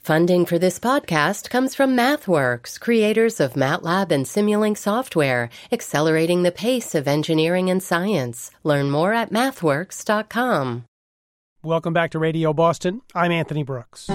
Funding for this podcast comes from MathWorks, creators of MATLAB and Simulink software, accelerating the pace of engineering and science. Learn more at mathworks.com. Welcome back to Radio Boston. I'm Anthony Brooks.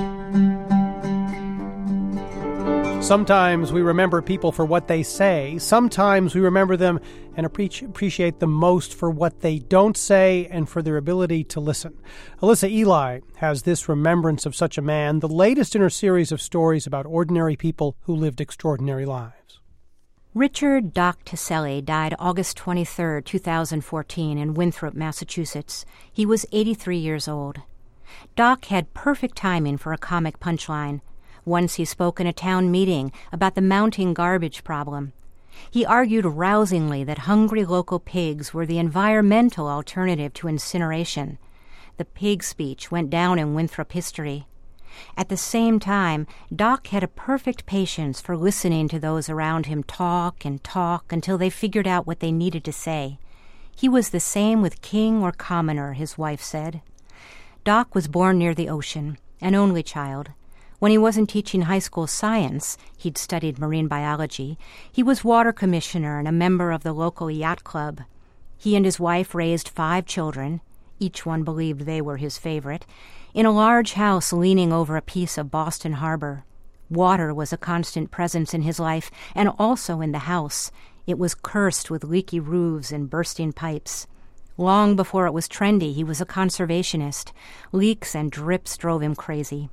Sometimes we remember people for what they say. Sometimes we remember them and appreciate them most for what they don't say and for their ability to listen. Alyssa Ely has this remembrance of such a man, the latest in her series of stories about ordinary people who lived extraordinary lives. Richard Doc Ticelli died August 23, 2014 in Winthrop, Massachusetts. He was 83 years old. Doc had perfect timing for a comic punchline. Once he spoke in a town meeting about the mounting garbage problem. He argued rousingly that hungry local pigs were the environmental alternative to incineration. The pig speech went down in Winthrop history. At the same time, Doc had a perfect patience for listening to those around him talk and talk until they figured out what they needed to say. He was the same with king or commoner, his wife said. Doc was born near the ocean, an only child. When he wasn't teaching high school science, he'd studied marine biology, he was water commissioner and a member of the local yacht club. He and his wife raised 5 children, each one believed they were his favorite, in a large house leaning over a piece of Boston Harbor. Water was a constant presence in his life, and also in the house. It was cursed with leaky roofs and bursting pipes. Long before it was trendy, he was a conservationist. Leaks and drips drove him crazy.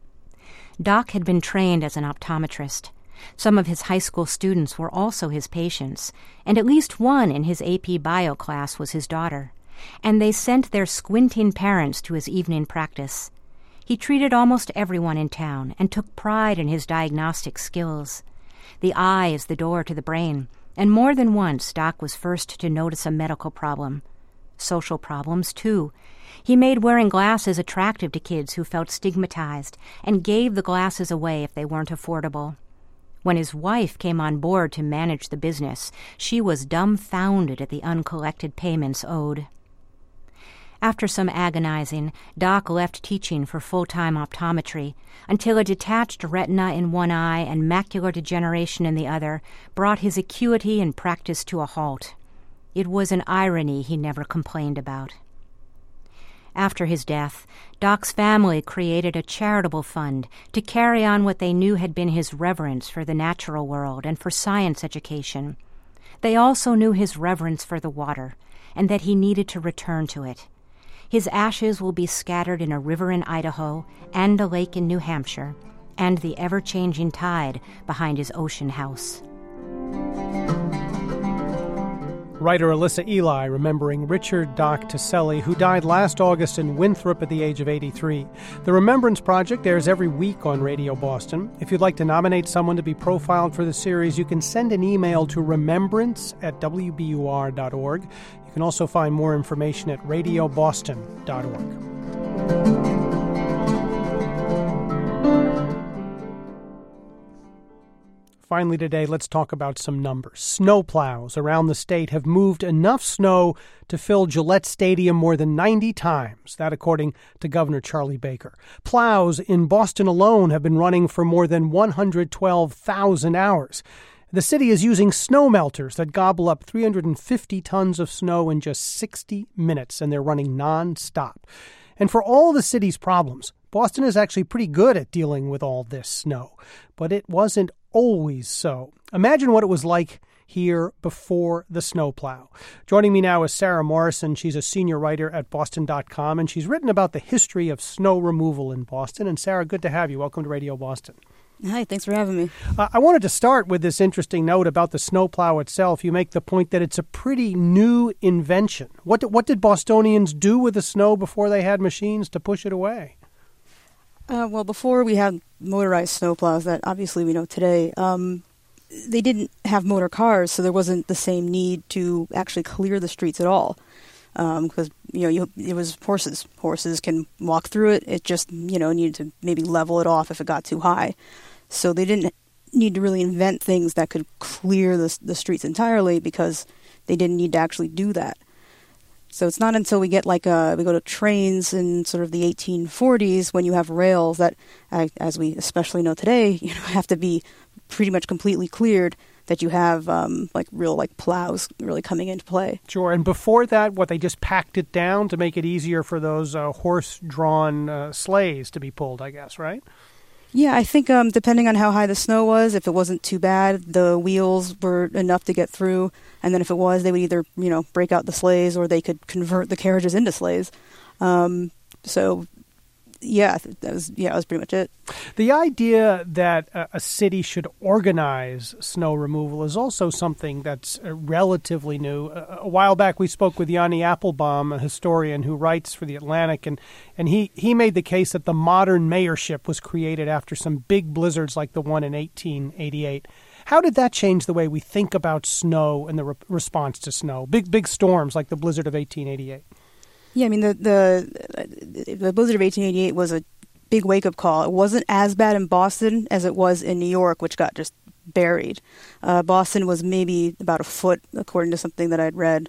Doc had been trained as an optometrist. Some of his high school students were also his patients, and at least one in his AP Bio class was his daughter, and they sent their squinting parents to his evening practice. He treated almost everyone in town and took pride in his diagnostic skills. The eye is the door to the brain, and more than once Doc was first to notice a medical problem. Social problems, too. He made wearing glasses attractive to kids who felt stigmatized and gave the glasses away if they weren't affordable. When his wife came on board to manage the business, she was dumbfounded at the uncollected payments owed. After some agonizing, Doc left teaching for full-time optometry until a detached retina in one eye and macular degeneration in the other brought his acuity and practice to a halt. It was an irony he never complained about. After his death, Doc's family created a charitable fund to carry on what they knew had been his reverence for the natural world and for science education. They also knew his reverence for the water, and that he needed to return to it. His ashes will be scattered in a river in Idaho and a lake in New Hampshire, and the ever-changing tide behind his ocean house. Writer Alyssa Ely remembering Richard Doc Ticelli, who died last August in Winthrop at the age of 83. The Remembrance Project airs every week on Radio Boston. If you'd like to nominate someone to be profiled for the series, you can send an email to remembrance@wbur.org. You can also find more information at radioboston.org. Finally today, let's talk about some numbers. Snowplows around the state have moved enough snow to fill Gillette Stadium more than 90 times, that according to Governor Charlie Baker. Plows in Boston alone have been running for more than 112,000 hours. The city is using snow melters that gobble up 350 tons of snow in just 60 minutes, and they're running nonstop. And for all the city's problems, Boston is actually pretty good at dealing with all this snow. But it wasn't always so. Imagine what it was like here before the snowplow. Joining me now is Sarah Morrison. She's a senior writer at Boston.com, and she's written about the history of snow removal in Boston. And Sarah, good to have you. Welcome to Radio Boston. Hi, thanks for having me. I wanted to start with this interesting note about the snowplow itself. You make the point that it's a pretty new invention. What did Bostonians do with the snow before they had machines to push it away? Well, before we had motorized snowplows that obviously we know today, they didn't have motor cars, so there wasn't the same need to actually clear the streets at all. Because, it was horses. Horses can walk through it. It just, needed to maybe level it off if it got too high. So they didn't need to really invent things that could clear the streets entirely because they didn't need to actually do that. So it's not until we get we go to trains in sort of the 1840s when you have rails that, as we especially know today, have to be pretty much completely cleared, that you have real plows really coming into play. Sure. And before that, they just packed it down to make it easier for those horse-drawn sleighs to be pulled, I guess, right? Yeah, I think depending on how high the snow was, if it wasn't too bad, the wheels were enough to get through. And then if it was, they would either, break out the sleighs or they could convert the carriages into sleighs. Yeah, that was pretty much it. The idea that a city should organize snow removal is also something that's relatively new. A while back, we spoke with Yanni Applebaum, a historian who writes for The Atlantic, and he made the case that the modern mayorship was created after some big blizzards like the one in 1888. How did that change the way we think about snow and the response to snow? Big storms like the blizzard of 1888. Yeah, I mean, the blizzard of 1888 was a big wake-up call. It wasn't as bad in Boston as it was in New York, which got just buried. Boston was maybe about a foot, according to something that I'd read.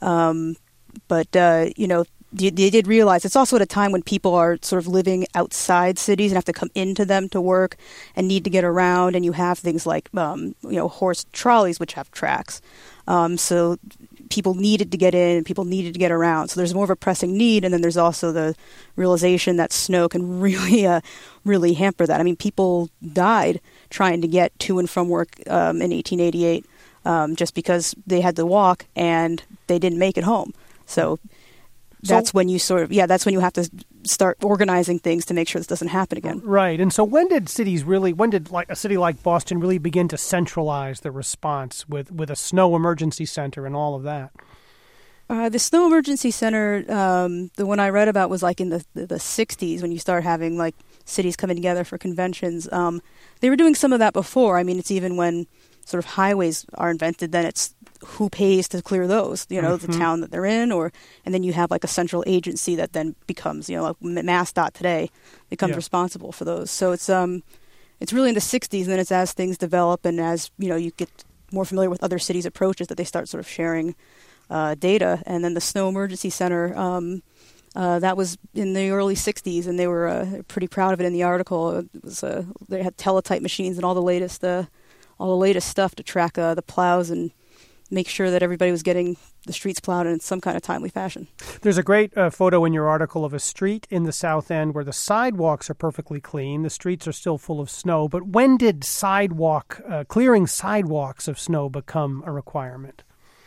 They did realize it's also at a time when people are sort of living outside cities and have to come into them to work and need to get around, and you have things like, horse trolleys, which have tracks. So people needed to get in and people needed to get around. So there's more of a pressing need, and then there's also the realization that snow can really hamper that. I mean, people died trying to get to and from work in 1888 just because they had to walk and they didn't make it home. So that's when you have to start organizing things to make sure this doesn't happen again. Right. And so when did a city like Boston really begin to centralize the response with a snow emergency center and all of that? The snow emergency center, the one I read about was in the 60s when you start having cities coming together for conventions. They were doing some of that before. I mean, it's even when sort of highways are invented, then it's who pays to clear those, the town that they're in, and then you have a central agency that then becomes, like MassDOT today becomes responsible for those. So it's really in the 60s, and then it's as things develop and as, you get more familiar with other cities' approaches that they start sort of sharing data. And then the Snow Emergency Center, that was in the early 60s, and they were pretty proud of it in the article. It was they had teletype machines and all the latest stuff to track the plows and make sure that everybody was getting the streets plowed in some kind of timely fashion. There's a great photo in your article of a street in the South End where the sidewalks are perfectly clean. The streets are still full of snow. But when did clearing sidewalks of snow become a requirement?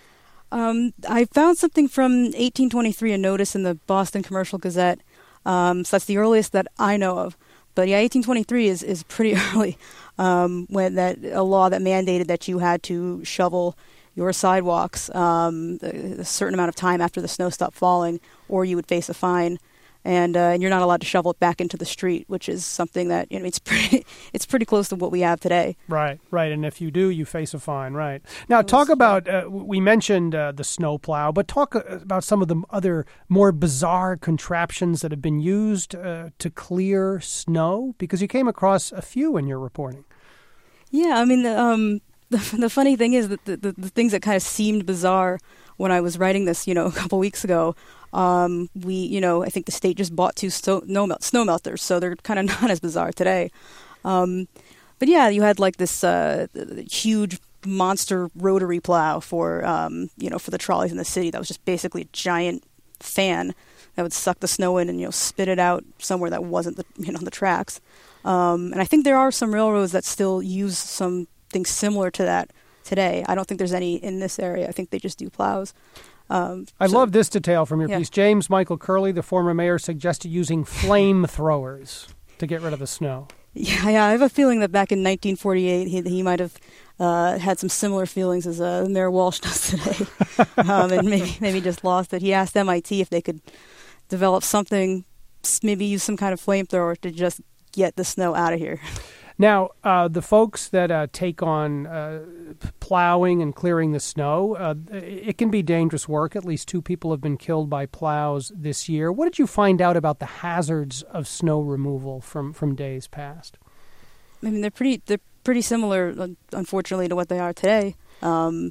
I found something from 1823, a notice in the Boston Commercial Gazette. So that's the earliest that I know of. But yeah, 1823 is pretty early, when a law that mandated that you had to shovel your sidewalks a certain amount of time after the snow stopped falling, or you would face a fine, and you're not allowed to shovel it back into the street, which is something that it's pretty close to what we have today. Right, and if you do, you face a fine. Right. Now, talk about we mentioned the snowplow, but talk about some of the other more bizarre contraptions that have been used to clear snow, because you came across a few in your reporting. Yeah, I mean the funny thing is that the things that kind of seemed bizarre when I was writing this, a couple weeks ago, I think the state just bought 2 snow melters, so they're kind of not as bizarre today. But yeah, you had this huge monster rotary plow for the trolleys in the city. That was just basically a giant fan that would suck the snow in and spit it out somewhere that wasn't the tracks. And I think there are some railroads that still use something similar to that today. I don't think there's any in this area. I think they just do plows. I love this detail from your piece. James Michael Curley, the former mayor, suggested using flamethrowers to get rid of the snow. Yeah, I have a feeling that back in 1948, he might have had some similar feelings as Mayor Walsh does today, and maybe just lost it. He asked MIT if they could develop something, maybe use some kind of flamethrower to just get the snow out of here. Now, the folks that take on plowing and clearing the snow, it can be dangerous work. At least 2 people have been killed by plows this year. What did you find out about the hazards of snow removal from days past? I mean, they're pretty similar, unfortunately, to what they are today.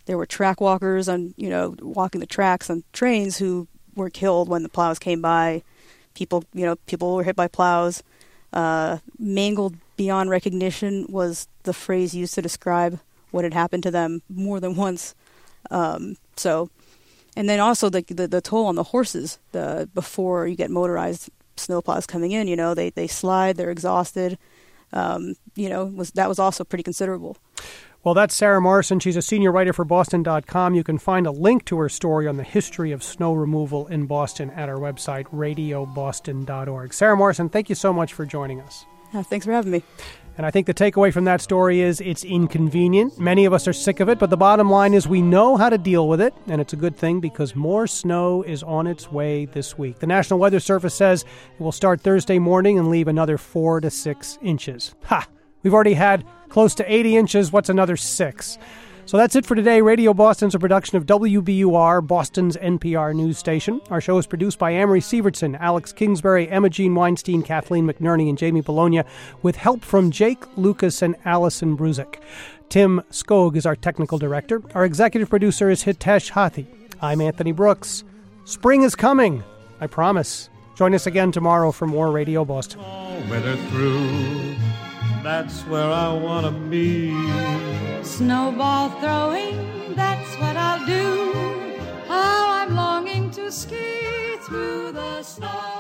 There were track walkers on, walking the tracks on trains who were killed when the plows came by. People were hit by plows. Mangled beyond recognition was the phrase used to describe what had happened to them more than once. And then also the toll on the horses before you get motorized snowplows coming in. They slide, they're exhausted. That was also pretty considerable. Well, that's Sarah Morrison. She's a senior writer for Boston.com. You can find a link to her story on the history of snow removal in Boston at our website, radioboston.org. Sarah Morrison, thank you so much for joining us. Thanks for having me. And I think the takeaway from that story is it's inconvenient. Many of us are sick of it, but the bottom line is we know how to deal with it, and it's a good thing because more snow is on its way this week. The National Weather Service says it will start Thursday morning and leave another 4 to 6 inches. Ha! We've already had close to 80 inches. What's another 6? So that's it for today. Radio Boston's a production of WBUR, Boston's NPR news station. Our show is produced by Amory Sievertson, Alex Kingsbury, Emma Jean Weinstein, Kathleen McNerney, and Jamie Bologna, with help from Jake Lucas and Allison Bruzik. Tim Skog is our technical director. Our executive producer is Hitesh Hathi. I'm Anthony Brooks. Spring is coming, I promise. Join us again tomorrow for more Radio Boston. Winter through, that's where I want to be. Snowball throwing, that's what I'll do. How I'm longing to ski through the snow.